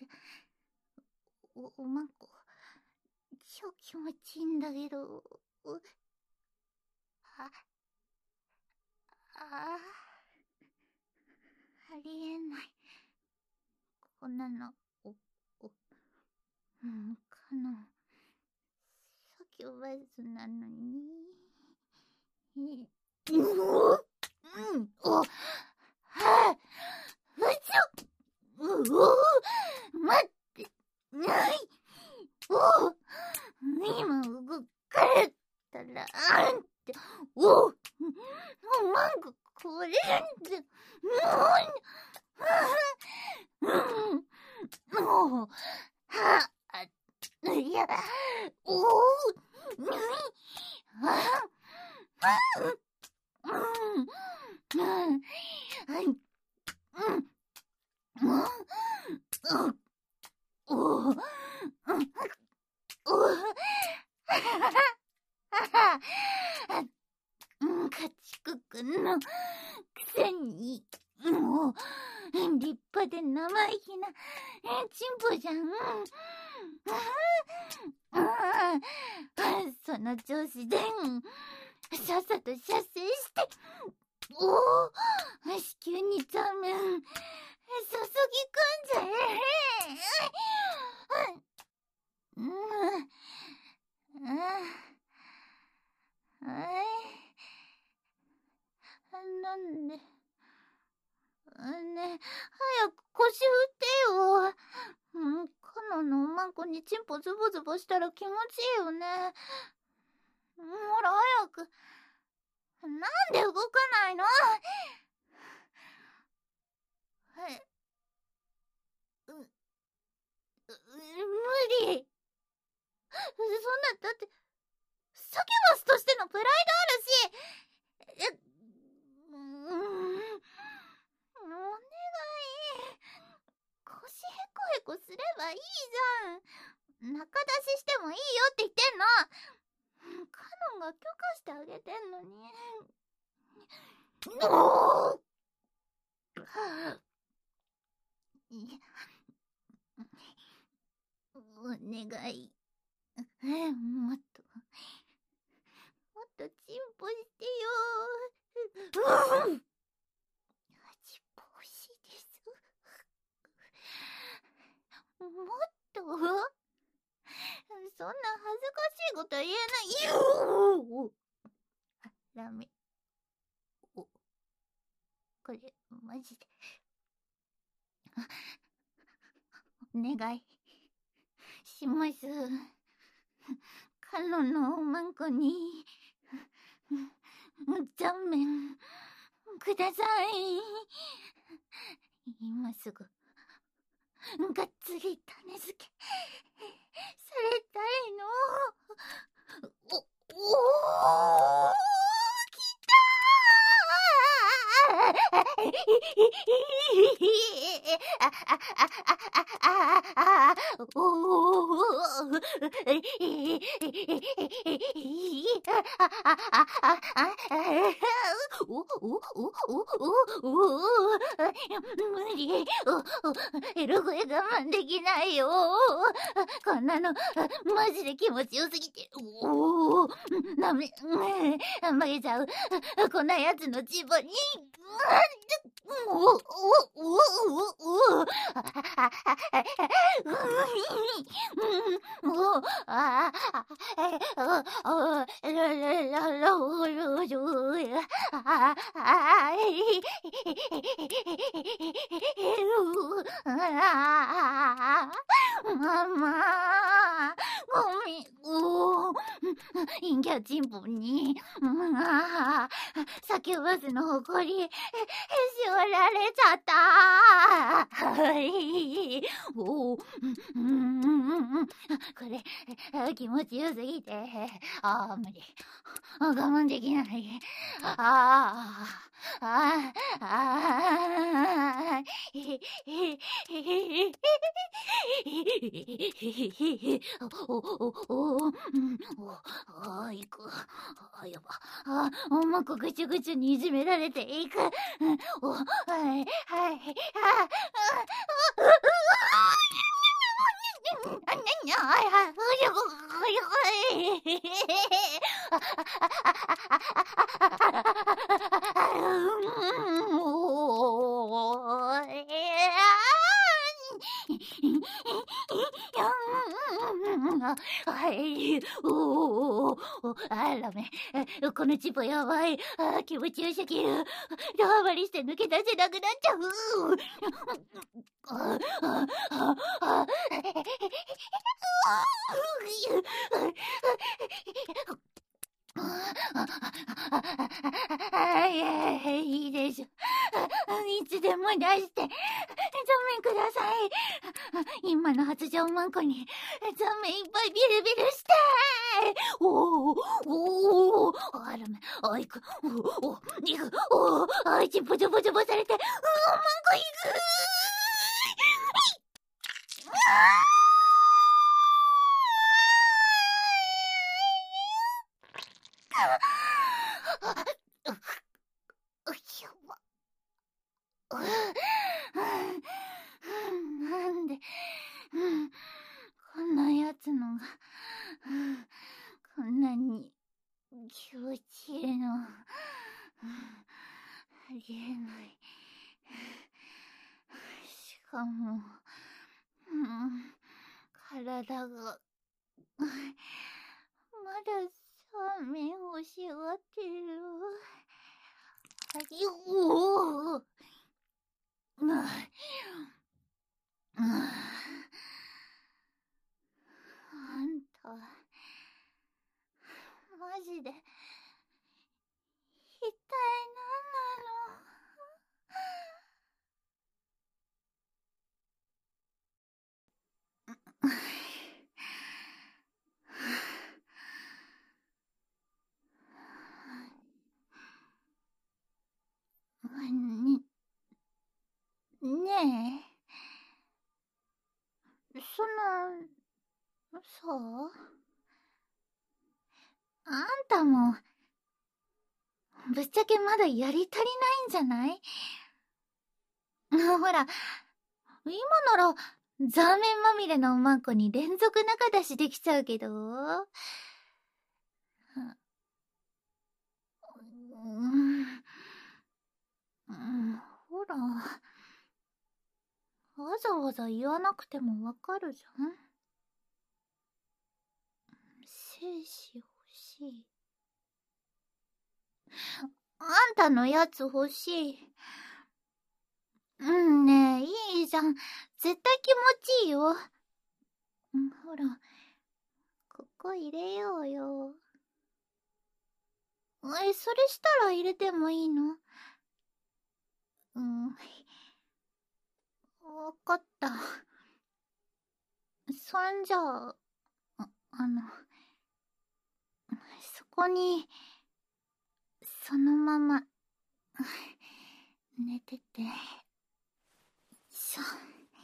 S1: お、おまんこ、超気持ちいいんだけど。あ、あ、ありえない。こんなの、お、お、うん、かの、さっきおばあさんなのに。うお、うん、お、はぁ、うちょ、うお、待って、ない、お、今動かれたら、あんた、お、おまんこ、これって、もう、もう、はあ、いや、おお、あ、あ、うん、うん、うん、うん、お、お、お、 うんかちくくんのくせに、もう、立派で生意気な、チンポじゃん。その調子で、さっさと射精して、おお、子宮にザメン、注ぎ込んじゃえ。うん、うん、なんで、ね、早く腰振ってよ。うん、カノンのおまんこにチンポズボズボしたら気持ちいいよね。ほら早く。なんで動かないの？え、う、う、無理。そんな、だって、サキュバスとしてのプライドあるし。え、うーん、お願い。腰へこへこすればいいじゃん。中出ししてもいいよって言ってんの。カノンが許可してあげてんのに。おーお願い。もっと、もっとチンポしてよ。うん、チンポ欲しいです。もっと、そんな恥ずかしいこと言えないよ。ダメ。お、これ、マジで。お願いします。カノンのおまんこに、ザンメン、ください。今すぐ、がっつり種付け、されたいの。お、おー、きたー無理。エロ声我慢できないよ。こんなのマジで気持ちよすぎて。おお、ダメ。負けちゃう。こんなやつのチボに。おおおおおおあママごめん、お陰キャチンポにサキュバスの誇りしおられちゃった。はい。おー、うんうんうんうん、これ気持ちよすぎて、ああ無理、我慢できない。ああああああおおおおああ、行く。あ、やば。あ、おまこぐちゅぐちゅにいじめられていく。お、はい、はい、あ、はい、おお、あらめ、このチボやばい。あ、気持ちよすぎる。ドハマりして抜け出せなくなっちゃう。ああああいいでしょ。いつでも出して、ザメンください。今の発情マンコに、ザメンいっぱいビルビルして。おー、おー、あらめ、あいく、おお、いく、おー、あいちぼちょぼちょぼされて、うー、マンコいくー。 やば。なんで、こんなやつのが、こんなに気持ちいいの。ありえない。しかも、体が、まだ三面欲しがってる。ありおー。うん。あんた、マジで、一体何なの？に、ねえ、その、そう？あんたも、ぶっちゃけまだやり足りないんじゃない？ほら、今なら、ザーメンまみれのマンコに連続中出しできちゃうけど。うん、うん、ほら、わざわざ言わなくてもわかるじゃん。精子欲しい。あんたのやつ欲しい。うんねえ、いいじゃん。絶対気持ちいいよ。ほら、ここ入れようよ。え、それしたら入れてもいいの？うん。わかった。そんじゃあ、あ、あの、そこに、そのまま、寝てて。よいしょ。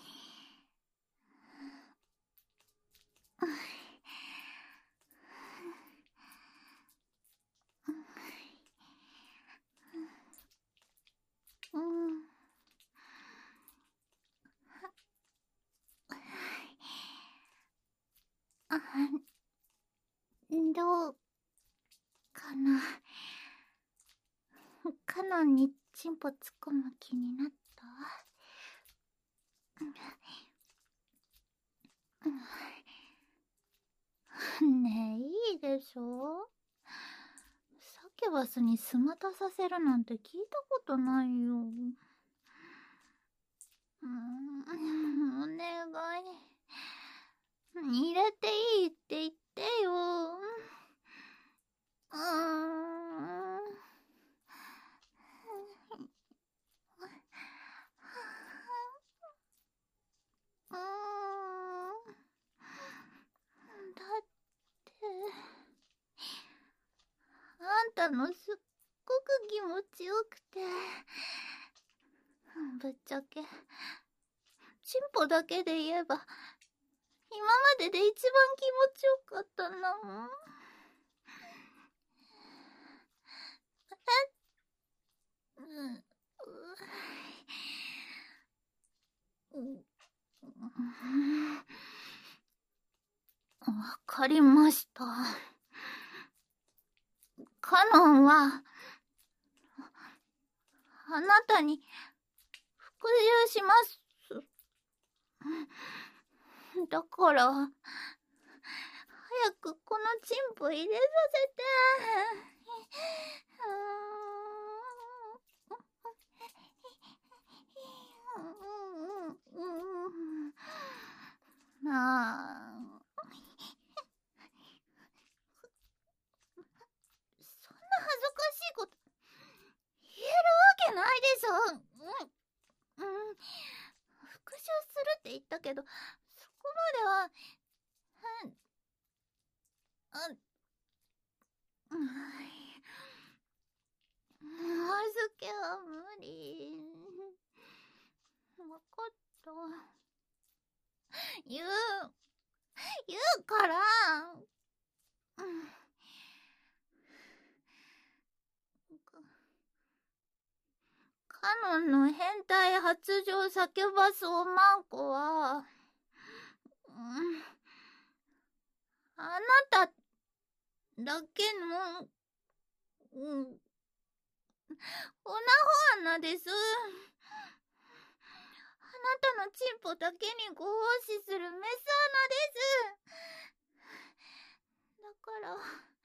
S1: うん。あ、どうかな。カノンにチンポ突っ込む気になった？ねえ、いいでしょ？サキュバスにスマタさせるなんて聞いたことないよ。うーん、お願い。入れていいって言ってよ。うーん。うーん。だって、あんたのすっごく気持ちよくて、ぶっちゃけ、チンポだけで言えば、今までで一番気持ちよかったな。え、うん、うん、わかりました。カノンは、あなたに復讐します。だから、早くこのチンポ入れさせて。なあ、そんな恥ずかしいこと言えるわけないでしょ。うん、うん、復讐するって言ったけど、そこまでは、うん、あ、うん、預けは無理。わかった。言う、言うから。うん、 カノンの変態発情サキュバスおまんこは、うん、あなただけの、うん、オナホアナです。あなたのチンポだけにご奉仕するメスアナです。だから、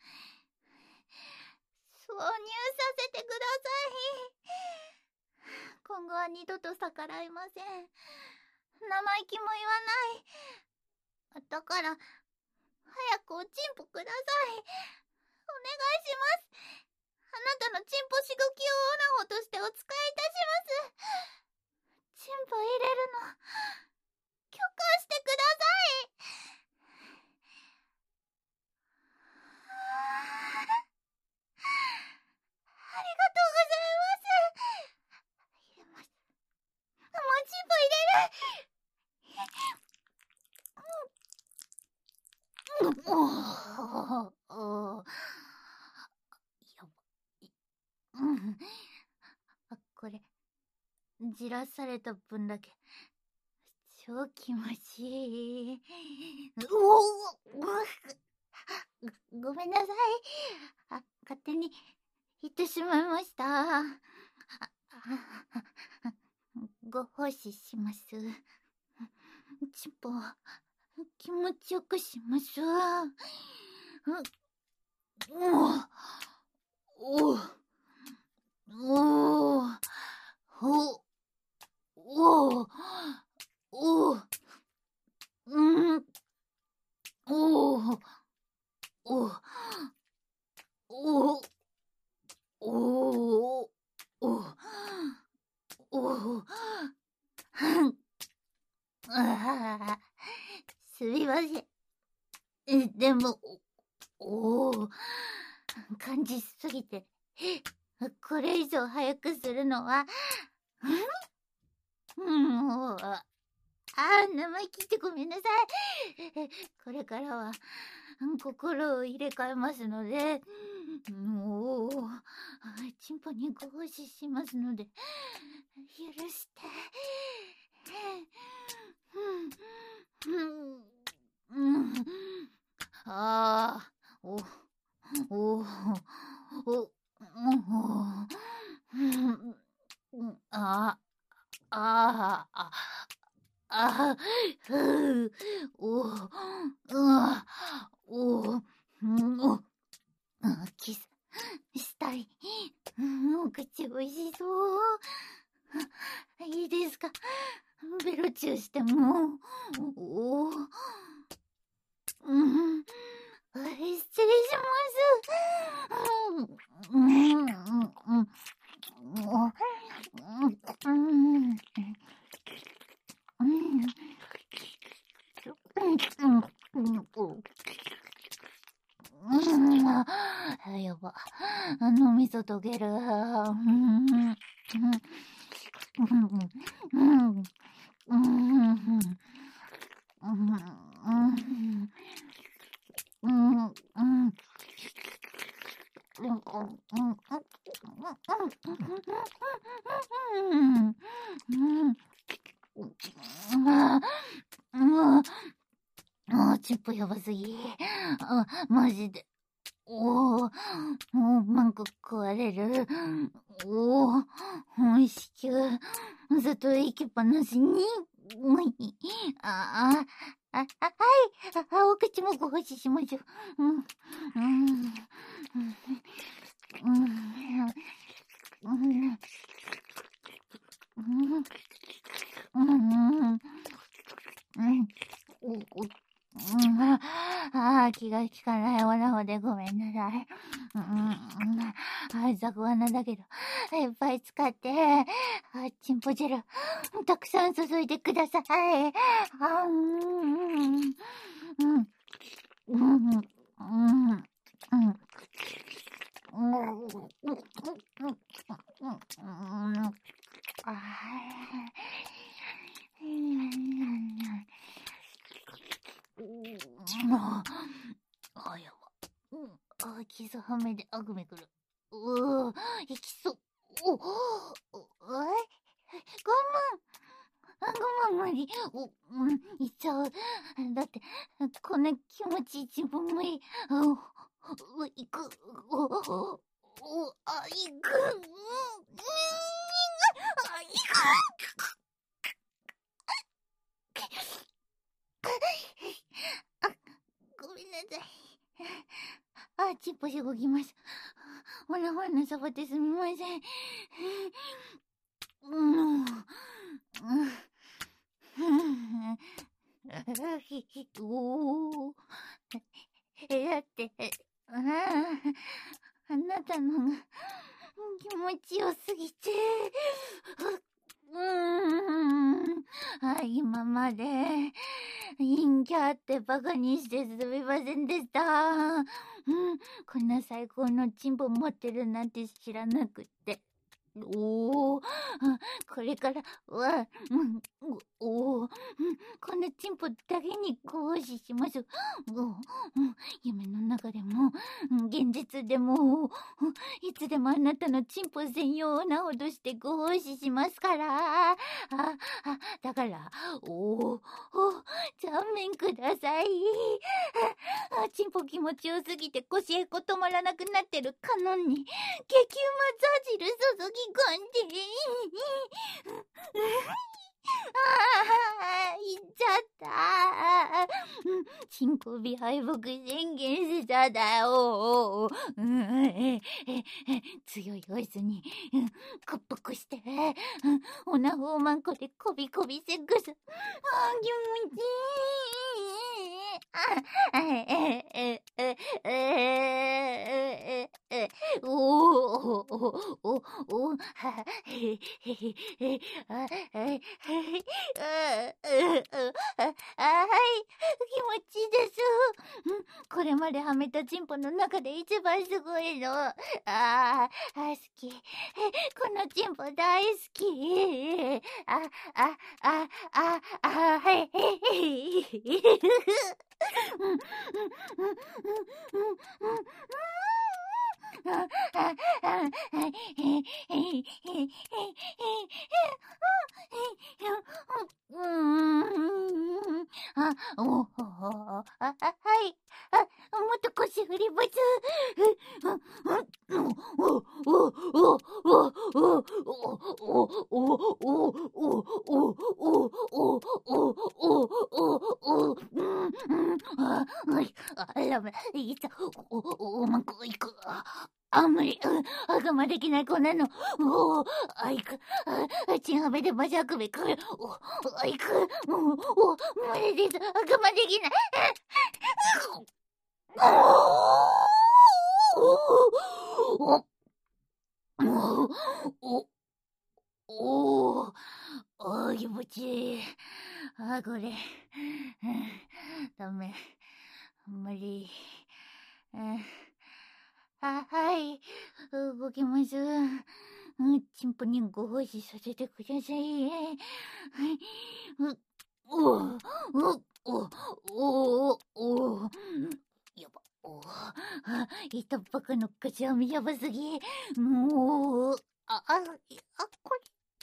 S1: 挿入させてください。今後は二度と逆らいません。生意気も言わない。だから、早くおチンポください。お願いします。あなたのチンポしごきをオナホとしてお使いいたします。チンポ入れるの、許可してください。ありがとうございます。入れます。もうチンポ入れる。おおおやばい。うん。あ、これ、じらされた分だけ、超気持ちいい。おおご、ごめんなさい。あ、勝手に言ってしまいました。あ、あご奉仕します。チンポ、気持ちよくしましょう。おおおおおおおうんおおおおおおおああ、すみません。え、でも、おお感じすぎて、これ以上早くするのは、んもう、ああ、生意気ってごめんなさい。これからは、心を入れ替えますので、もう、チンポにご奉仕しますので、許して。ああ、お、お、お、お、あ、あ、あ、あ、ふう、お、うわ、お、お、キス、したい。お口おいしそう。いいですか？ベロチューしても。お、うん。失礼します。うん。うん。うん。やば。脳みそ溶ける。あ、チップやばすぎ。あ、マジで。おお、もうなんか壊れる。おお、おいしきゅう。ずっと行きっぱなしに。ああ、あ、あ、はい。あ、お口もご奉仕しましょう。うん、うん、うん、うん、うん、うん、うん、ああ、気が利かないおなほでごめんなさい。うん、あざくわなだけど、いっぱい使って、あチンポ汁、たくさん注いでください。あうん、うん、うん、うん、うん、うん、うん、ああ、やば。うん、あ、キスはめであぐめくる。うー、いきそう。 お、お、お、えごめん。ごめん、無理。お、うん、いっちゃう。だって、こんな気持ち自分無理。お、お、いく。お、お、あ、いく。うん、あ、いく。あ、ごめんなさい。あ、チッポし動きます。ほらほらなさばってすみません。うん。うん。おお。え、だって、ああなたのが気持ちよすぎて、うーん。あ、今まで、陰キャってバカにしてすみませんでした。うん。こんな最高のチンポ持ってるなんて知らなくって。おお、これからは、うん、おお、このチンポだけに行使します。おお、夢の中でも、現実でも、いつでもあなたのチンポ専用なほどしてご奉仕しますから。あ、あ、だから、おお、残面ください。あ、チンポ気持ちよすぎて腰へこ止まらなくなってるカノンに、激うまザ汁注ぎ込んで。ああ、言っちゃった。チンコビ敗北宣言しただよ。うん、ええ強いオイスに、うん、屈服して、うん、オナホーマンコでコビコビセックス。あ、気持ちいい。あ、ええええええおおおおおはへへへあはいはいあはい気持ちいいです。これまではめたチンポの中で一番すごいの。ああ好き。このチンポ大好き。あああああはいうーん。あ、お、お、あ、あ、はい。あ、もっと腰振ります。お、お、お、お、お、お、お、お、お、お、お、お、お、お、お、うん、うん、あ、はい、あ、やべ、いた、お、お、おまんこ、いく。あんまり、あがまできない子なの。おお、あ、いく。あ、ちんはべでばしゃくべくる。お、あ、いく。お、お、無理です。あがまできない。お、お、お、お、お、あ、気持ちいい。あ、これ、ダメ。あんまり、あ、はい、動きます。チンポにご奉仕させてください。はい。お、お、お、お、お、やば。おあ、いたばかのかしわみやばすぎ。もう、あ、あ、あ、これ、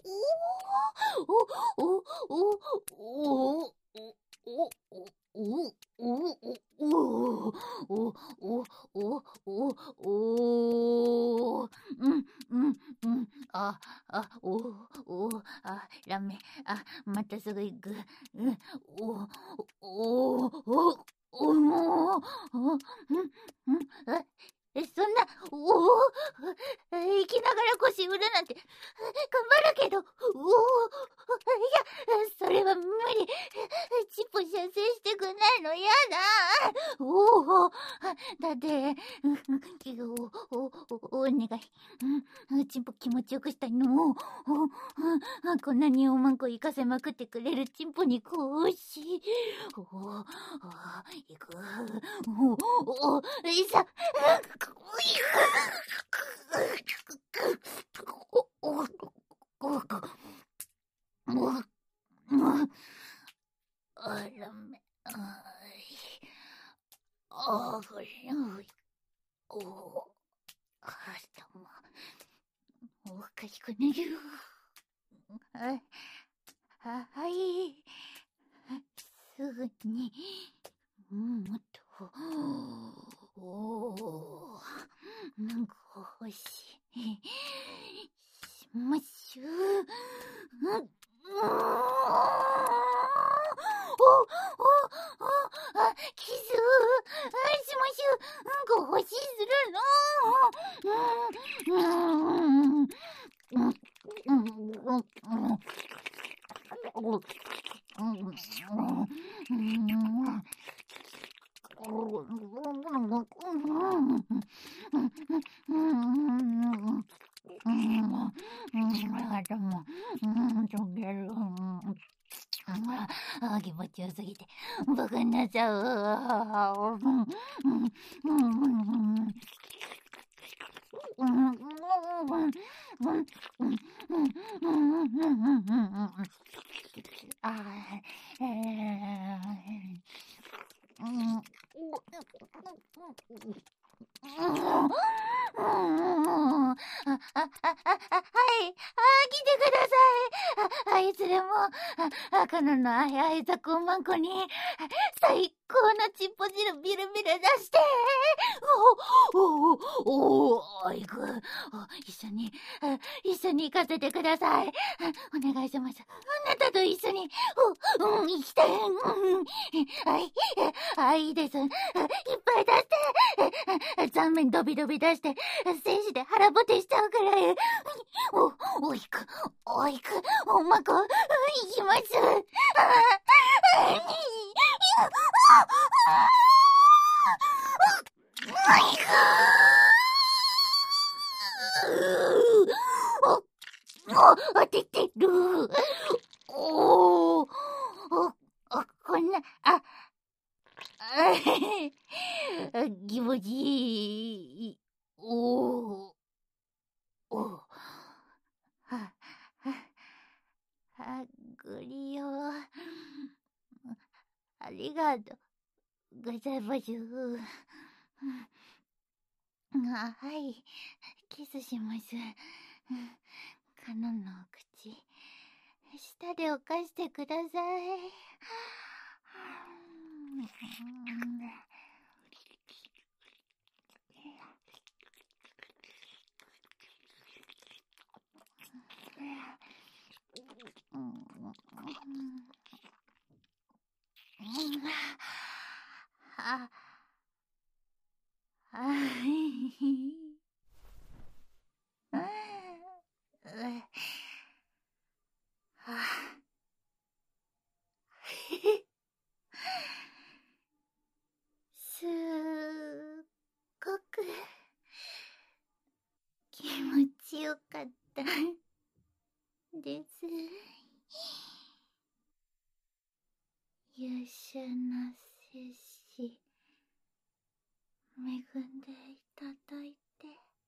S1: おお、お、お、お、お、お、お、お、お、お、お、お、お、お、うん、うん、うん、あ、あ、お、お、あ、ラメ、あ、またすぐ行く。うん、お、お、お、お、もう、うん、うん、え、そんな、おお、生きながら腰振るなんて、頑張るけど、おお、いや、それは無理。チッポ射精してくんないのやだ。おお、だって、お、お、お、お願い。チンポ気持ちよくしたいの。こんなにおまんこ行かせまくってくれるチンポにこうし。おお、いく。おお、いざ。あらめ、あい。あこれ、おお、あしたま。 おかしくなる。あ、は、はい。すぐに、もっと、おー、なんか欲しい。しましゅ。うん、お、お、お、あ、キス、あ、しましゅ。なんか欲しいするの。うん、うん、うん、うん、うん、あ、気持ちよすぎてバカになっちゃう。あ、あ、あ、あ、はい、あ、来てください。あ、あいつでも、あ、カノンのあいあいざくんまんこに、最高のチッポ汁ビルビル出して。お、お、お、お、あいく、一緒に、一緒に行かせてください。お願いします。あなたと一緒に、うん、行きたい。うん、はい、あ、いいです。いっぱい出して。残面ドビドビ出して、精子で腹ぼてしちゃうくらい。お、おいく、おいく、おまこ、行きます。ああ、に、おいくお、お、出てる。おー、お、お、こんな、あ、あ、気持ちいい。おー、お、は、は、はぐりよ。ありがとうございます。あ、はい、キスします。カノンのお口、舌で犯してください。あ、あい。すっごく気持ちよかったです。優秀な摂氏、恵んでいただいて、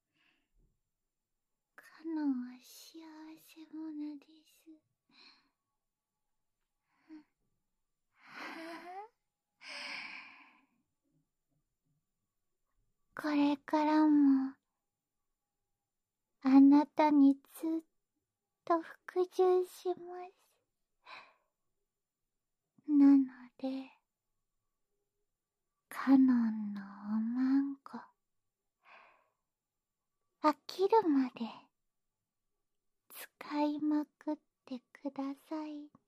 S1: カノンは幸せ者です。これからもあなたにずっと服従します。なので、カノンのおまんこ、飽きるまで使いまくってください